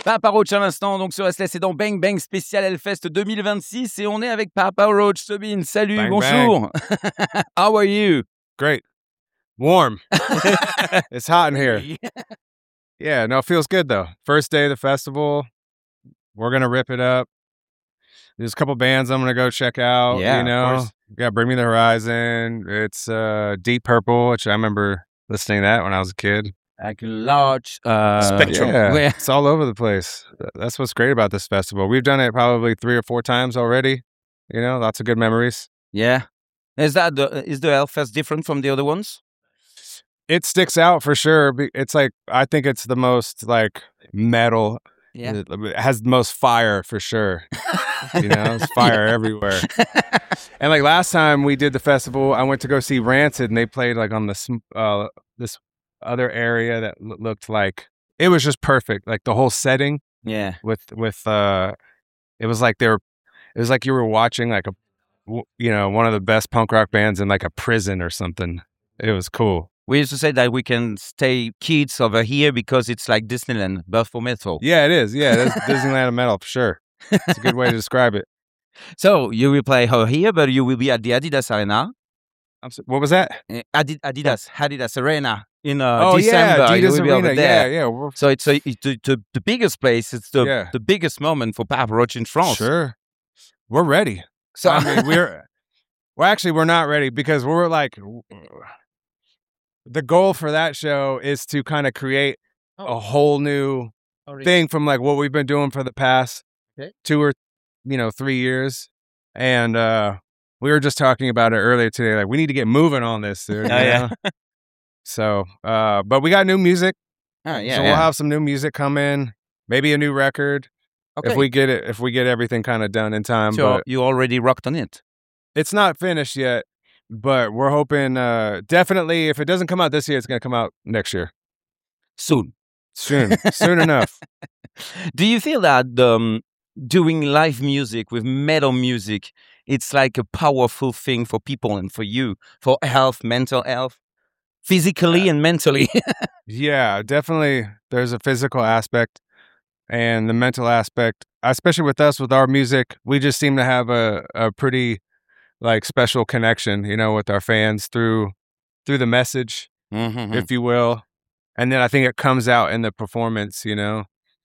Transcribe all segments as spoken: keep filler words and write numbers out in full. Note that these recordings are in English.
Papa Roach à l'instant, donc sur S L S, c'est dans Bang Bang spécial Hellfest deux mille vingt-six et on est avec Papa Roach. Sabine, salut, Bang, bonjour. How are you? Great. Warm. It's hot in here. Yeah, no, it feels good though. First day of the festival. We're going to rip it up. There's a couple bands I'm going to go check out. Yeah, you know, of course. Yeah, Bring Me the Horizon. It's uh, Deep Purple, which I remember listening to that when I was a kid. Like a large uh, spectrum. Yeah, Yeah. it's all over the place. That's what's great about this festival. We've done it probably three or four times already. You know, lots of good memories. Yeah. Is that the is the Hellfest different from the other ones? It sticks out for sure. Be- It's like, I think it's the most like metal. Yeah. It it has the most fire for sure. You know, it's fire everywhere. And like last time we did the festival, I went to go see Rancid, and they played like on this uh, this other area that l- looked like it was just perfect. Like the whole setting Yeah. with with uh, it was like they were, it was like you were watching like a, w- you know, one of the best punk rock bands in like a prison or something. It was cool. We used to say that we can stay kids over here because it's like Disneyland, but for metal. Yeah, it is. Yeah, that's Disneyland of metal for sure. It's a good way to describe it. So you will play over here, but you will be at the Adidas Arena. I'm so, what was that? Eh, Adi- Adidas, Adidas Arena in uh, oh December. yeah, You Adidas will be Arena. over there. Yeah, yeah. We're, So it's, a, it's the, the, the biggest place. It's the Yeah. the biggest moment for Papa Roach in France. Sure, we're ready. So I mean, we're well, actually, we're not ready because we're like, the goal for that show is to kind of create a whole new thing from like what we've been doing for the past Okay. two or you know three years, and uh, we were just talking about it earlier today. Like, we need to get moving on this, dude. Oh, you yeah. know? So, uh, but we got new music, Ah, yeah, so yeah. we'll have some new music come in, maybe a new record Okay. if we get it. If we get everything kind of done in time, so but you already rocked on it. it's not finished yet. But we're hoping, uh, definitely, if it doesn't come out this year, it's going to come out next year. Soon. Soon. Soon enough. Do you feel that um, doing live music with metal music, it's like a powerful thing for people and for you, for health, mental health, physically and mentally? Yeah, definitely. There's a physical aspect and the mental aspect, especially with us, with our music. We just seem to have a, a pretty like special connection, you know, with our fans through through the message, Mhm. if you will. And then I think it comes out in the performance, you know.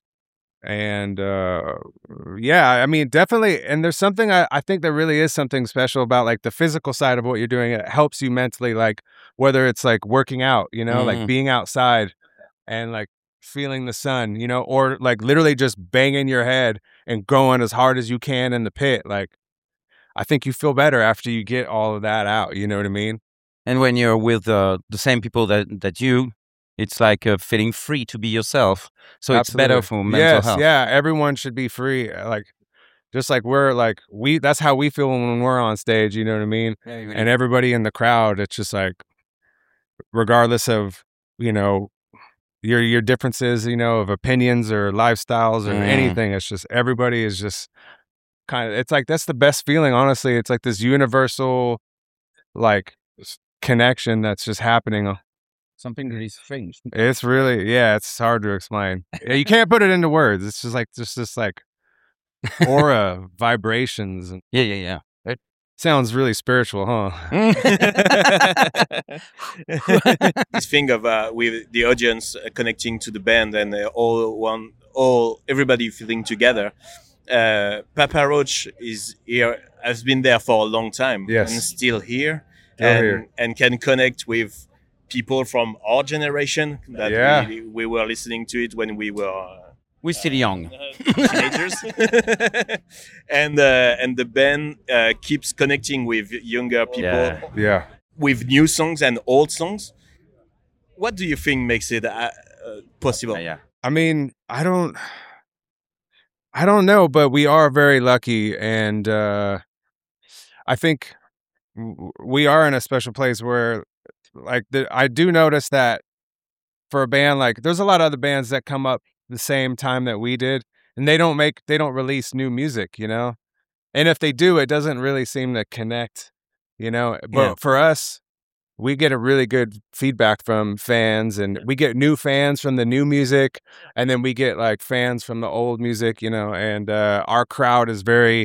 And uh yeah, I mean, definitely. And there's something I, I think there really is something special about like the physical side of what you're doing. It helps you mentally, like whether it's like working out, you know, Mhm. like being outside and like feeling the sun, you know, or like literally just banging your head and going as hard as you can in the pit. Like, I think you feel better after you get all of that out. You know what I mean? And when you're with uh, the same people that, that you, it's like uh, feeling free to be yourself. So it's better Absolutely. for mental yes, health. yeah. Everyone should be free. uh, Like, just like we're like, we, that's how we feel when we're on stage. You know what I mean? And everybody in the crowd, it's just like, regardless of, you know, your, your differences, you know, of opinions or lifestyles or Mm. anything. It's just, everybody is just kind of, it's like, that's the best feeling. Honestly, it's like this universal, like s- connection that's just happening. Something really strange. It's really, yeah, it's hard to explain. Yeah, you can't put it into words. It's just like, just this like aura, vibrations. And Yeah, yeah, yeah. sounds really spiritual, huh? This thing of uh, with the audience uh, connecting to the band and uh, all one, all everybody feeling together. Uh, Papa Roach is here, has been there for a long time, Yes. and still here, Still and here. and can connect with people from our generation that Yeah. we, we were listening to it when we were uh, We're still young. teenagers, and uh, and the band uh, keeps connecting with younger people Yeah. Yeah. with new songs and old songs. What do you think makes it uh, uh, possible? Yeah, yeah. I mean, I don't, I don't know, but we are very lucky. And uh, I think w- we are in a special place where, like, the, I do notice that for a band, like, there's a lot of other bands that come up the same time that we did, and they don't make, they don't release new music, you know? And if they do, it doesn't really seem to connect, you know? But Yeah. for us, we get a really good feedback from fans, and we get new fans from the new music, and then we get like fans from the old music, you know, and uh, our crowd is very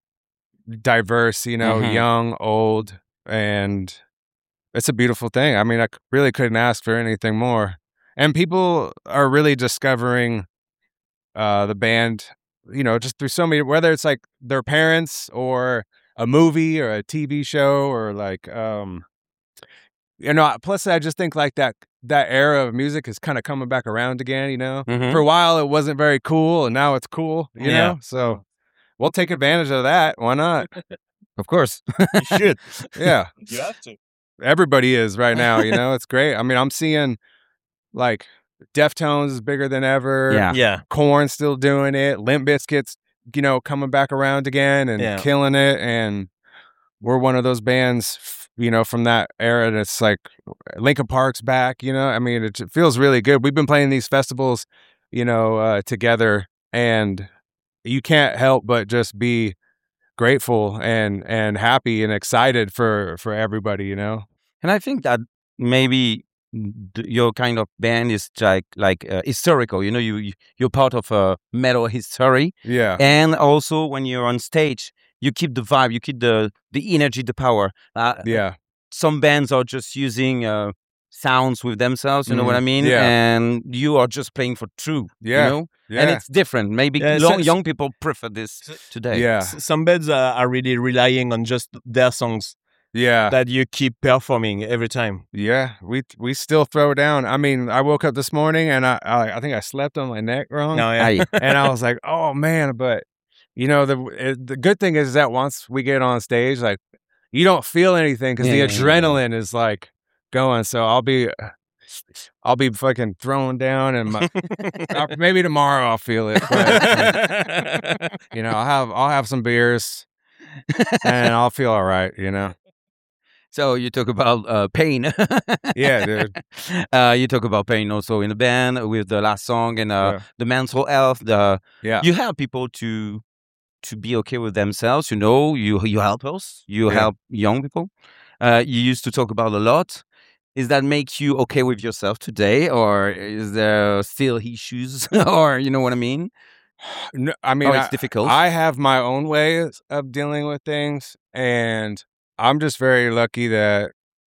diverse, you know, Mhm. young, old, and it's a beautiful thing. I mean, I c- really couldn't ask for anything more. And people are really discovering uh, the band, you know, just through so many, whether it's like their parents or a movie or a T V show or like, um, you know, plus I just think like that that era of music is kind of coming back around again, you know. Mhm. For a while it wasn't very cool and now it's cool, you Yeah. know. So we'll take advantage of that. Why not? Of course. You should. Yeah. You have to. Everybody is right now, you know. It's great. I mean, I'm seeing like Deftones is bigger than ever. Yeah. Yeah. Korn still doing it. Limp Bizkit's, you know, coming back around again and Yeah. killing it. And we're one of those bands, f- you know, from that era that's like Linkin Park's back, you know. I mean, it, it feels really good. We've been playing these festivals, you know, uh, together, and you can't help but just be grateful and and happy and excited for for everybody, you know. And I think that maybe th- your kind of band is like like uh, historical. You know, you you- you're part of a metal history, Yeah. and also when you're on stage, you keep the vibe, you keep the the energy, the power. Uh, Yeah. some bands are just using uh, sounds with themselves. You know what I Mhm. mean? Yeah. And you are just playing for true. Yeah. You know, Yeah. and it's different. Maybe Yeah, long, so- young people prefer this today. Yeah. S- Some bands uh, are really relying on just their songs Yeah. that you keep performing every time. Yeah, we we still throw down. I mean, I woke up this morning and I I, I think I slept on my neck wrong, No, yeah. Aye. and I was like, oh man. But you know, the it, the good thing is that once we get on stage, like you don't feel anything because Yeah, the yeah, yeah, yeah. adrenaline is like going. So I'll be I'll be fucking thrown down, and my, uh, maybe tomorrow I'll feel it. But, you know, I'll have I'll have some beers and I'll feel all right. You know. So you talk about uh, pain. Yeah, dude. Uh, you talk about pain also in the band with the last song and uh, Yeah. the mental health. The Yeah. you help people to to be okay with themselves. You know, you you help us. You Yeah. help young people. Uh, you used to talk about a lot. Is that make you okay with yourself today, or is there still issues, or you know what I mean? No, I mean, Oh, it's I, difficult. I have my own ways of dealing with things, and I'm just very lucky that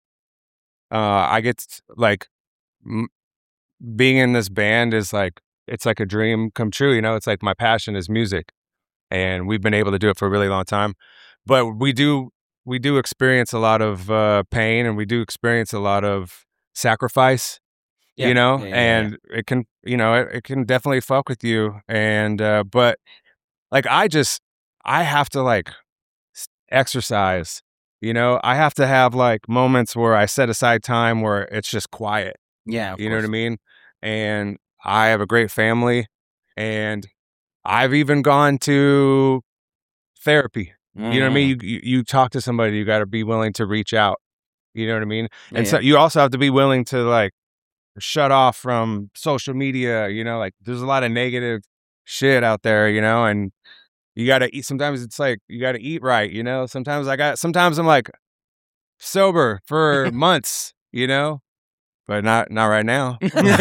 uh, I get t- like m- being in this band is like it's like a dream come true. You know, it's like my passion is music, and we've been able to do it for a really long time. But we do we do experience a lot of uh, pain, and we do experience a lot of sacrifice. Yeah, You know, yeah, yeah, yeah. and it can you know it, it can definitely fuck with you, and uh, but like I just I have to like s- exercise. You know, I have to have like moments where I set aside time where it's just quiet. Yeah, of You know what I course. mean? And I have a great family, and I've even gone to therapy. You know what I mean? Mm. You you, you talk to somebody, you got to be willing to reach out. You know what I mean? Yeah, And so yeah. you also have to be willing to like shut off from social media. You know, like there's a lot of negative shit out there. You know, and you got to eat. Sometimes it's like you got to eat right. You know, sometimes I got. Sometimes I'm like sober for months. You know, but not not right now.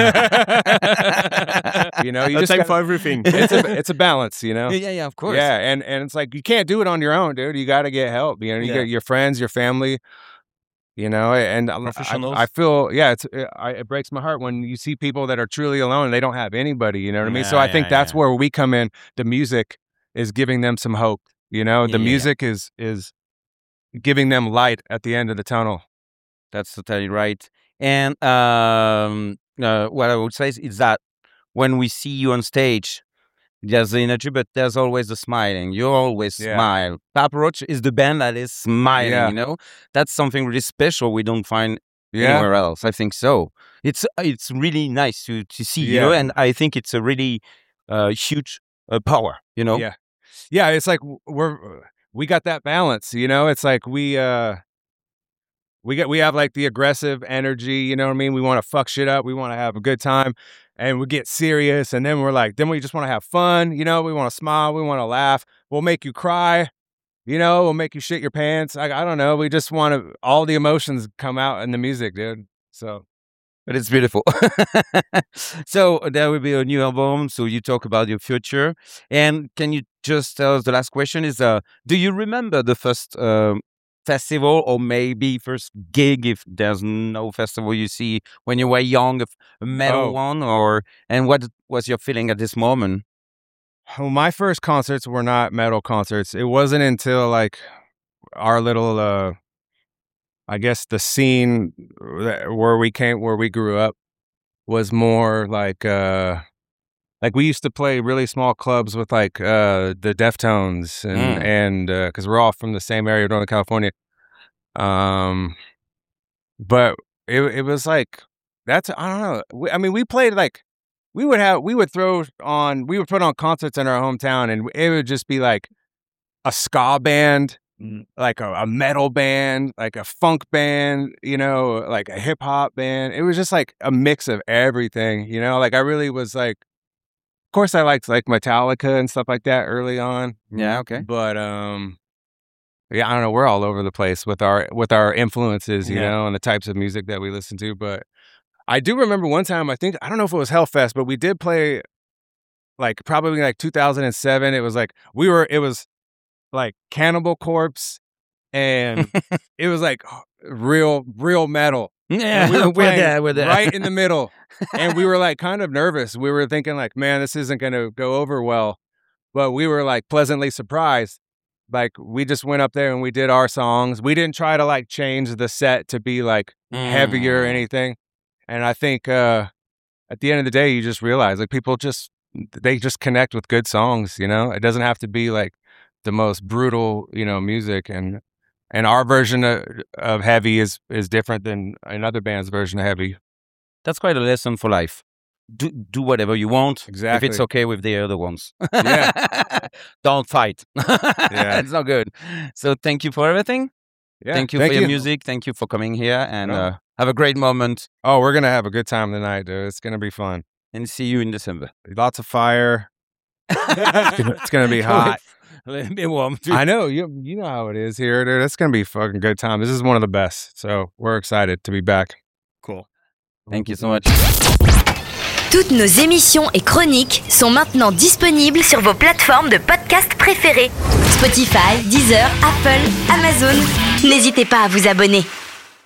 You know, you A just time gotta- for everything. it's a it's a balance. You know. yeah, yeah, of course. Yeah, and and it's like you can't do it on your own, dude. You got to get help. You know, you Yeah. get your friends, your family. You know, and I- Professionals. I, I feel yeah, it's it, I, it breaks my heart when you see people that are truly alone and they don't have anybody. You know what I mean? So Yeah, I think yeah, that's yeah. where we come in. The music is giving them some hope. You know, Yeah, the yeah, yeah. music is is giving them light at the end of the tunnel. That's totally right. And um, uh, what I would say is, is that when we see you on stage, there's the energy, but there's always the smiling. You always Yeah. smile. Papa Roach is the band that is smiling, Yeah. you know? That's something really special we don't find Yeah, anywhere else. I think so. It's it's really nice to, to see, you know? Yeah. And I think it's a really uh, huge uh, power, you know? yeah, yeah. It's like w- we're we got that balance. You know, it's like we uh we get we have like the aggressive energy. You know what I mean? We want to fuck shit up. We want to have a good time, and we get serious, and then we're like, then we just want to have fun. You know, we want to smile. We want to laugh. We'll make you cry. you know, will make you shit your pants. I, I don't know. We just want to, all the emotions come out in the music, dude. So. But it's beautiful. So there will be a new album. So you talk about your future. And can you just tell us, the last question is, uh, do you remember the first um, festival or maybe first gig, if there's no festival you see when you were young, a metal Oh. one? Or and what was your feeling at this moment? Well, my first concerts were not metal concerts. It wasn't until like our little, uh, I guess the scene that- where we came, where we grew up, was more like, uh, like we used to play really small clubs with like uh, the Deftones and Mm. and because we're all from the same area, Northern California. Um, but it it was like that's I don't know. We, I mean, we played like we would have we would throw on we would put on concerts in our hometown, and it would just be like a ska band, Mm. like a, a metal band, like a funk band, you know, like a hip hop band. It was just like a mix of everything, you know. Like I really was like, of course, I liked like Metallica and stuff like that early on. Yeah, okay. But um, yeah, I don't know. We're all over the place with our with our influences, you Yeah. know, and the types of music that we listen to. But I do remember one time. I think I don't know if it was Hellfest, but we did play like probably like two thousand seven. It was like we were. It was like Cannibal Corpse, and it was like real real metal. Yeah, And we were we're playing there, we're there. right in the middle, and we were like kind of nervous. We were thinking like, man, this isn't going to go over well, but we were like pleasantly surprised. Like we just went up there and we did our songs. We didn't try to like change the set to be like heavier or Mm. anything. And I think uh, at the end of the day, you just realize like people just they just connect with good songs. You know, it doesn't have to be like the most brutal, you know, music. And and our version of, of heavy is is different than another band's version of heavy. That's quite a lesson for life. Do do whatever you want. Exactly. If it's okay with the other ones. Yeah. Don't fight. Yeah. It's not good. So thank you for everything. Yeah. Thank you for your music. Thank you for coming here, and No. uh, have a great moment. Oh, we're gonna have a good time tonight, dude. It's gonna be fun. And see you in December. Lots of fire. It's gonna be hot. Let me warm too. I know you. You know how it is here, dude. It's gonna be a fucking good time. This is one of the best. So we're excited to be back. Cool. Thank you so much. Toutes nos émissions et chroniques sont maintenant disponibles sur vos plateformes de podcast préférées. Spotify, Deezer, Apple, Amazon. N'hésitez pas à vous abonner.